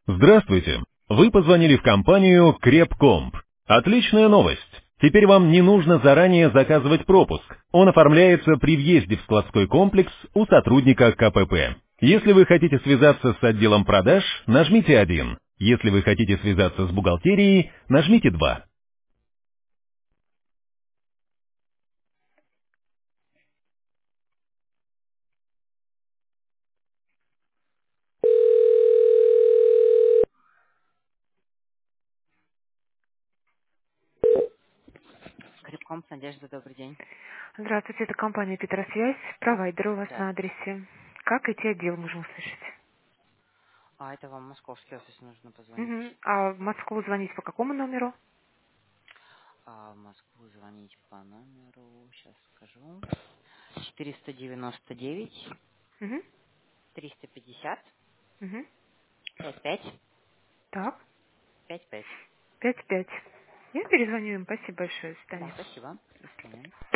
Здравствуйте! Вы позвонили в компанию Крепкомп. Отличная новость! Теперь вам не нужно заранее заказывать пропуск. Он оформляется при въезде в складской комплекс у сотрудника КПП. Если вы хотите связаться с отделом продаж, нажмите 1. Если вы хотите связаться с бухгалтерией, нажмите 2. Крепкомп, Надежда, добрый день. Здравствуйте, это компания Петросвязь. Провайдер у вас на Здравствуйте. адресе. Как идти отдел можем услышать? Это вам московский офис нужно позвонить. Мгм. А в Москву звонить по какому номеру? В Москву звонить по номеру, сейчас скажу, 499 Мгм. 350 Мгм. 55 Так, 55. 5-5. Я перезвоню им. Спасибо большое. До Да, свидания. спасибо. До свидания.